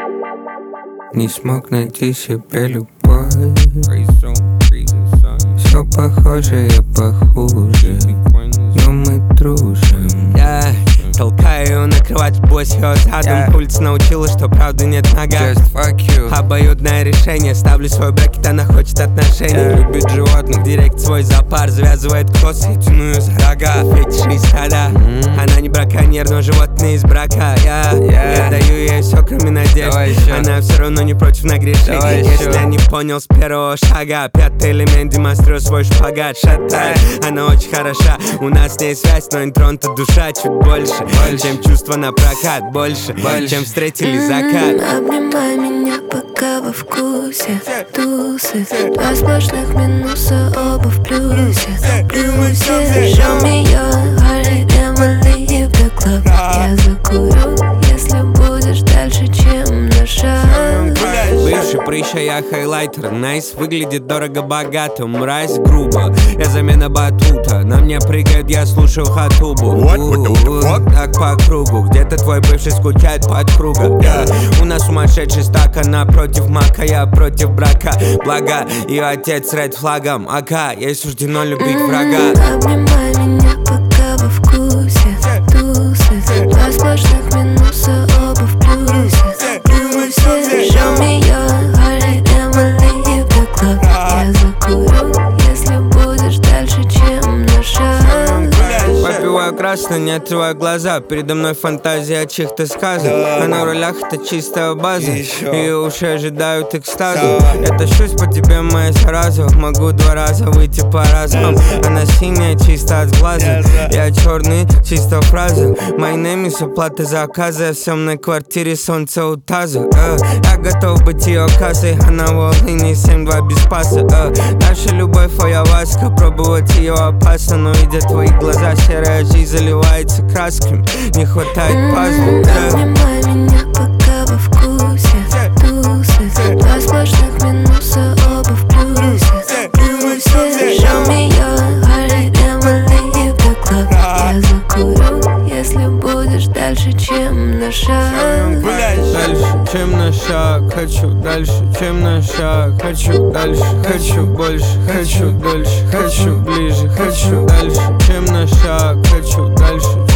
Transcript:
Не смог найти себе любовь. Все похоже, я похуже, но мы дружим. Толкаю ее на кровать, босс ее задом. Улица научила, что правды нет в ногах. Just fuck you. Обоюдное решение. Ставлю свой брекет, она хочет отношений. Любит животных, директ свой зоопарк. Завязывает косы, тяну ее за рога. Фетиши из стада. Она не браконьер, но животные из брака. Я даю ей все, кроме надежд. Она все равно не против нагрешить. Если я не понял с первого шага, пятый элемент, демонстрирую свой шпагат. Шатай, она очень хороша. У нас с ней связь, но интронта душа чуть больше, чем чувства на прокат. Больше, чем встретили закат. Обнимай меня, пока во вкусе. Тусы, два сплошных минуса, оба в плюсе. Show me your heart and we'll leave the club. Я закурю, если будешь дальше, чем на шаг. Бывший прыща, я хайлайтер. Найс, выглядит дорого-богато. Мразь грубо, я замена батута. На мне прыгает, я слушаю хатубу. Так по кругу. Где-то твой бывший скучает под круга. У нас сумасшедший стак, она против мака, я против брака. Благо, ее отец ред флагом. Ака, ей суждено любить врага. Обнимай меня, пока во вкусе. Тусы, два сплошных минуса, оба в плюсе. Show me your heart and we'll leave the club. Я закурю, если будешь дальше, чем на шаг. Попиваю красный, не открываю глаза. Передо мной фантазия о чьих-то сказах. А на рулях это чистая база. Ее уши ожидают экстаза. Я тащусь по тебе, моя зараза. Могу 2 раза выйти по разам. Она синяя, чисто от глаза. Я черный, чисто фраза. My name is оплата заказа. Я в съемной квартире, солнце у таза. Я готов быть ее кассой. Она в Волыне, 7-2 без паса. Наша любовь, ayahuasca. Пробовать ее опасно, но видя твои глаза, серая жизнь заливается красками. Не хватает пазла. Обнимай меня, пока во вкусе. Тусы, два сплошных минуса, оба в плюсе. Show me your heart and we'll leave the club. Я закурю, если будешь дальше, чем на шаг. Дальше, чем на шаг. Хочу дальше, чем на шаг. Хочу дальше, хочу больше. Хочу дольше, хочу ближе. Хочу дальше, чем на шаг. Хочу дальше,